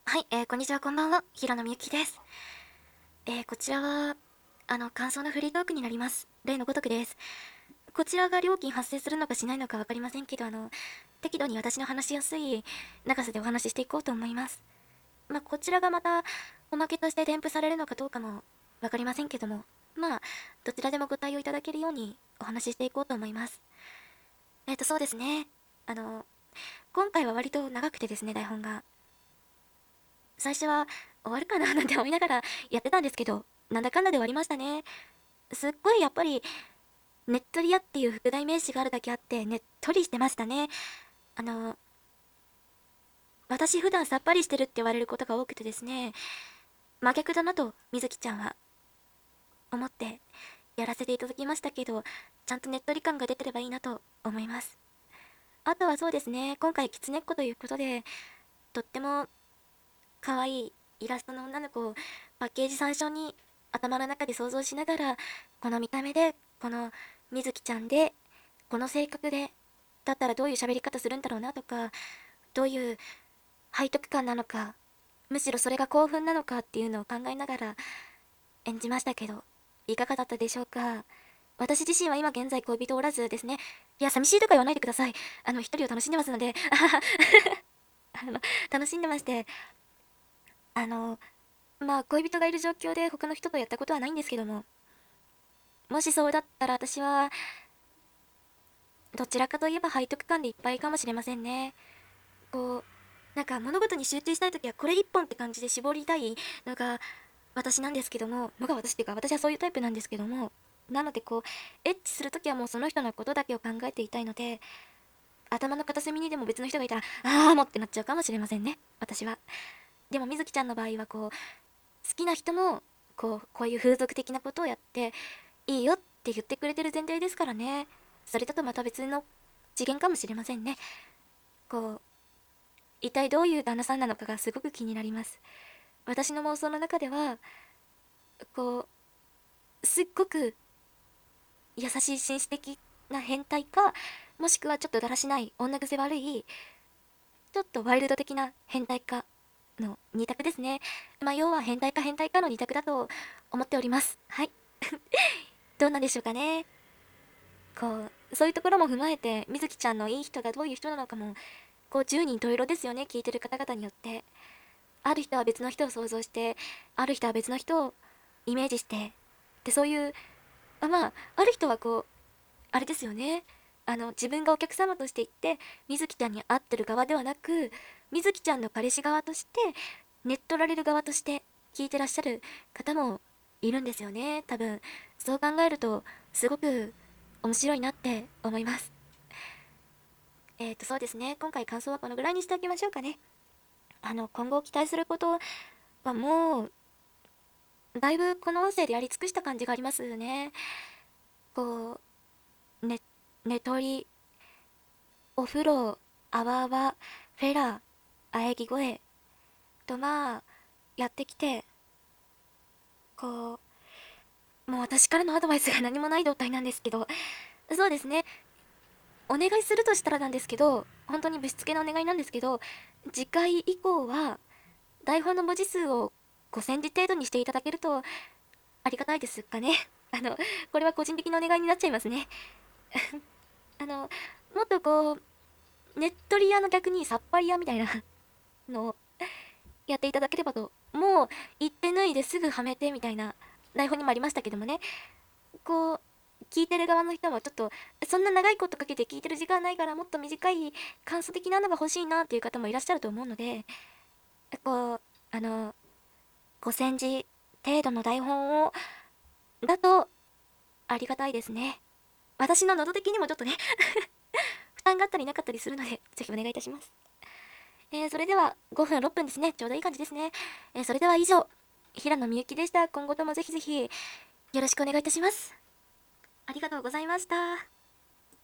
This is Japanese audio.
はい、こんにちは、こんばんは。平野みゆきです。こちらは、感想のフリートークになります。例のごとくです。こちらが料金発生するのかしないのかわかりませんけど、適度に私の話しやすい長さでお話ししていこうと思います。こちらがまた、おまけとして添付されるのかどうかもわかりませんけども、どちらでもご対応いただけるようにお話ししていこうと思います。そうですね。今回は割と長くてですね、台本が。最初は終わるかななんて思いながらやってたんですけど、なんだかんだで終わりましたね。すっごいやっぱり、ねっとり屋っていう副題名詞があるだけあって、ねっとりしてましたね。あの、私普段さっぱりしてるって言われることが多くてですね、真逆だなと、みずきちゃんは、思ってやらせていただきましたけど、ちゃんとねっとり感が出てればいいなと思います。あとはそうですね、今回キツネっ子ということで、とっても可愛いイラストの女の子をパッケージ参照に頭の中で想像しながら、この見た目で、このみずきちゃんで、この性格で、だったらどういう喋り方するんだろうなとか、どういう背徳感なのか、むしろそれが興奮なのかっていうのを考えながら演じましたけど、いかがだったでしょうか。私自身は今現在恋人おらずですね。いや、寂しいとか言わないでください。一人を楽しんでますので、あの、楽しんでまして、あの、恋人がいる状況で他の人とやったことはないんですけども、もしそうだったら私は、どちらかといえば背徳感でいっぱいかもしれませんね。こう、物事に集中したいときはこれ一本って感じで絞りたいのが私なんですけども、のが私っていうか私はそういうタイプなんですけども、なのでエッチするときはもうその人のことだけを考えていたいので、頭の片隅にでも別の人がいたら、あーもってなっちゃうかもしれませんね、私は。でもみずきちゃんの場合は好きな人もこういう風俗的なことをやっていいよって言ってくれてる前提ですからね。それだとまた別の次元かもしれませんね。こう一体どういう旦那さんなのかがすごく気になります。私の妄想の中ではすっごく優しい紳士的な変態か、もしくはちょっとだらしない女癖悪いちょっとワイルド的な変態かの二択ですね。要は変態か変態かの二択だと思っております。はい。どうなんでしょうかね。そういうところも踏まえて、みずきちゃんのいい人がどういう人なのかも、十人十色ですよね、聞いてる方々によって。ある人は別の人を想像して、ある人は別の人をイメージして、で、そういう、ある人はあれですよね。自分がお客様として行って、みずきちゃんに会ってる側ではなく、みずきちゃんの彼氏側として、寝っ取られる側として聞いてらっしゃる方もいるんですよね。多分、そう考えると、すごく面白いなって思います。そうですね。今回感想はこのぐらいにしておきましょうかね。今後期待することはもう、だいぶこの音声でやり尽くした感じがありますね。こね、寝取り、お風呂、あわあわ、フェラー、喘ぎ声とやってきて、もう私からのアドバイスが何もない状態なんですけど、そうですね。お願いするとしたらなんですけど、本当にぶしつけのお願いなんですけど、次回以降は台本の文字数を5,000字程度にしていただけるとありがたいですかね。これは個人的なお願いになっちゃいますね。もっとねっとり屋の逆にさっぱり屋みたいなのをやっていただければと。もう、行って脱いですぐはめてみたいな台本にもありましたけどもね。聞いてる側の人はちょっと、そんな長いことかけて聞いてる時間ないからもっと短い感想的なのが欲しいなっていう方もいらっしゃると思うので、こう、あの、5,000字程度の台本を、だと、ありがたいですね。私の喉的にもちょっとね負担があったりなかったりするので、ぜひお願いいたします。それでは5分6分ですね。ちょうどいい感じですね。それでは以上、平野みゆきでした。今後ともぜひぜひよろしくお願いいたします。ありがとうございました。